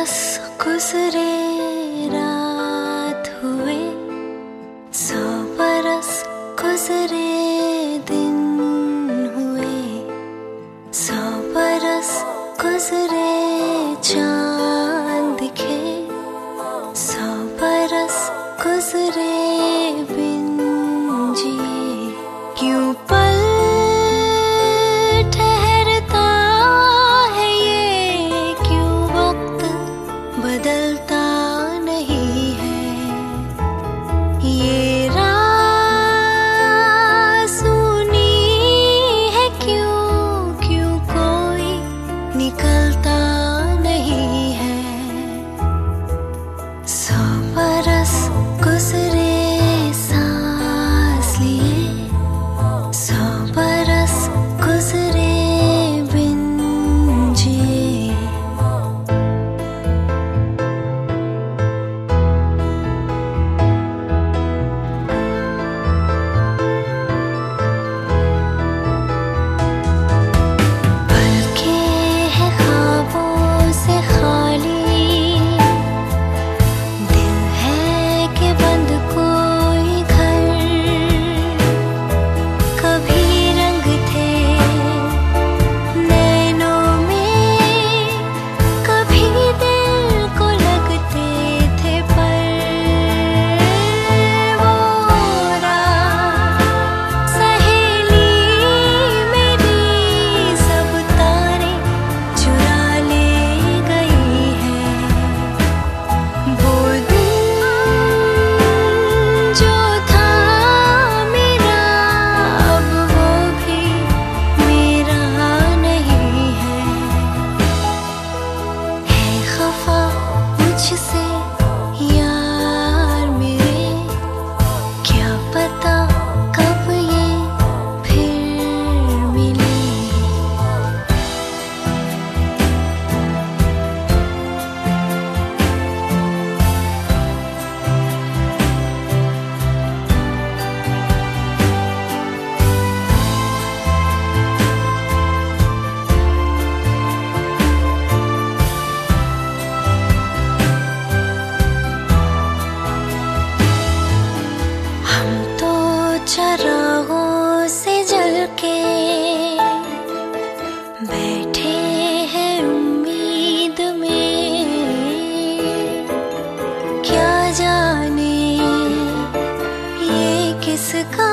बरस गुजरे रात हुए, 100 बरस गुजरे दिन हुए, 100 बरस गुजरे चांद दिखे, 100 बरस गुजरे बिन जिए। क्यों पल ठहरता है ये, क्यों वक्त बदलता नहीं है। ये रात सुनी है क्यों, क्यों कोई निकलता नहीं है। 100 बरस गुजरे सांस लिए, 100 बरस गुजरे बिन जिए। पलकें हैं ख्वाबों से खाली, दिल है कि बंद कोई घर। कभी रंग थे नैनों में, कभी दिल को लगते थे पर। वो रात सहेली मेरी सब तारे चुरा ले गई है। वो दिन जो था मेरा, अब वो भी मेरा नहीं है। खफा मुझसे यार मेरे, क्या पता कब ये फिर मिले। हम तो चरागों से जल के बैठे हैं उम्मीद में। क्या जाने ये किसका